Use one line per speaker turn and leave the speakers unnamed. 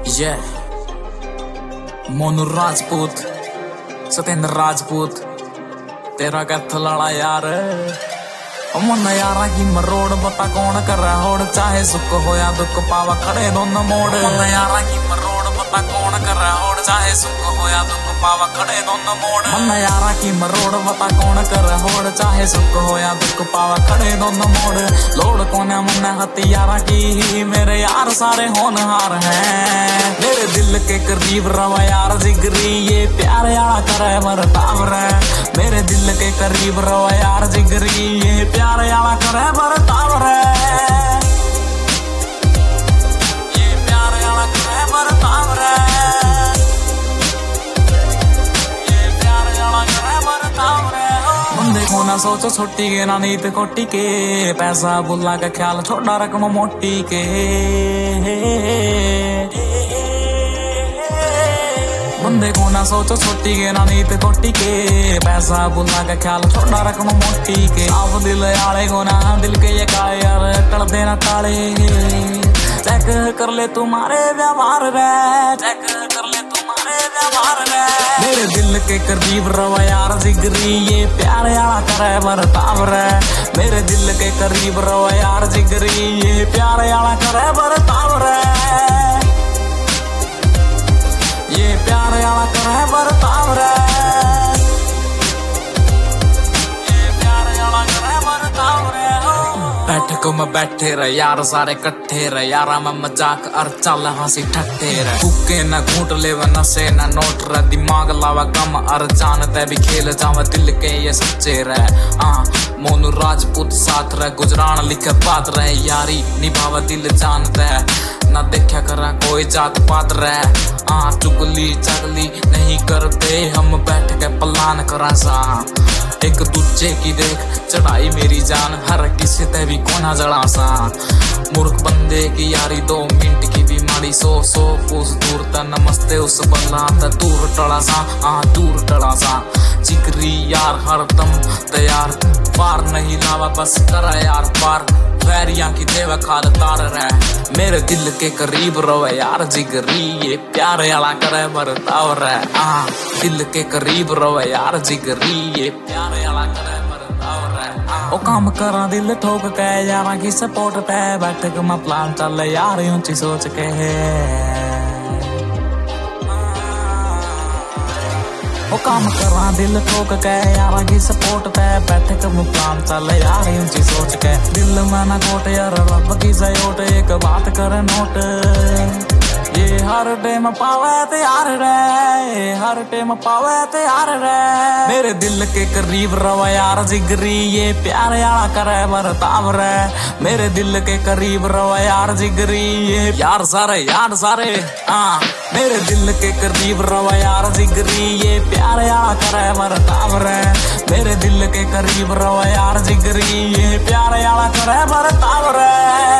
ये मोनू राजपूत, सतेंद्र राजपूत, तेरा कैथ लड़ा यार मन यारा की मरोड़ बता कौन कर रहा होड़, चाहे सुख हो या दुख पावा खड़े दोनों मोड़। मन यारा की मरोड़ बता कौन कर रहा होड़, चाहे सुख हो या दुख पावा खड़े दोनों मोड़। मन यारा की मरोड़ बता कौन कर रहा होड़, चाहे सुख हो या दुख पावा खड़े दोनों मोड़। लोड़ कोने मन हथियारा की, मेरे यार सारे होनहार हैं। मेरे दिल के करीब रवा यार जिगरी, ये प्यार यार करे बरताव रे। मेरे दिल के करीब रवा यार जिगरी, ये प्यार यार करे बरताव रे। ये प्यार यार करे बरताव रे। ये प्यार यार करे बरताव रे। बंदे को ना सोचो छोटी के ना नीत कोटी के, पैसा बुला का ख्याल छोड़ा रकम मोटी के। बंदे को ना सोचो छोटी के ना नीत कोटी के, पैसा बुला का ख्याल छोड़ा रकम मोटी के। आप दिल आले को ना दिल के ये काले यार कर देना काले। चेक कर ले तुम्हारे व्यवहार रे, चेक कर ले तुम्हारे व्यवहार रे। मेरे दिल के करीब रवा यार जिगरी, ये प्यार यार करे बरताव रे। मेरे दिल के करीब रवा यार जिगरी, ये प्यार यार करे बरताव रे। ये प्यार यार करे बरताव रे। ये प्यार यार करे बरताव रे। बैठक में बैठे रहे यार सारे कट्ठे रहे, यारा में मजाक और चल हंसी ठट्ठे रहे। फूके न घूट ले व नशे न नोट रहे, दिमाग लावा कम और जानते भी खेल जावा दिल के ये सच्चे रहे। मोनू राजपूत साथ रहे, गुजरान लिखे बात रहे, यारी निभावा दिल जानते ना देखा करा कोई जात पात रहे। चुगली चगली नहीं करते हम, बैठ के प्लान करा सा। एक दूजे की देख चढ़ाई मेरी जान, हर किसी ते भी कोना जड़ा सा। मूर्ख बंदे की यारी 2 मिनट की बीमारी, 100 कोस दूर ता नमस्ते उस बंदा ता दूर टड़ा सा। दूर टड़ा सा जिगरी यार हरदम तैयार, पार नहीं लावा बस करा यार पार। वैरियां की देवा खाद तार रहे, मेरे दिल के करीब रवे यार जिगरी, ये प्यार याला करे बरताव रे। दिल के करीब रवे यार जिगरी, ये प्यार याला करे बरताव रे। ओ काम करा दिल ठोक के यारा की सपोर्ट पे, बैठक में प्लान चल यार ऊंची सोच के। ओ काम करा दिल ठोक के यारा की सपोर्ट पे, बैठक में प्लान चल यार ऊंची सोच के। दिल में ना कोट यार रब की सयोट, एक बात करे नोट, ये हर टाइम पावे तैयार रे। हर टाइम पावे तैयार रे। मेरे दिल के करीब रवा यार जिगरी, ये प्यार यार करे बरताव रे। मेरे दिल के करीब रवा यार जिगरी, ये यार सारे मेरे दिल के करीब रवा यार जिगरी, ये प्यार यार करे बरताव रे। मेरे दिल के करीब रवा यार जिगरी, ये प्यार यार करे बरताव रे।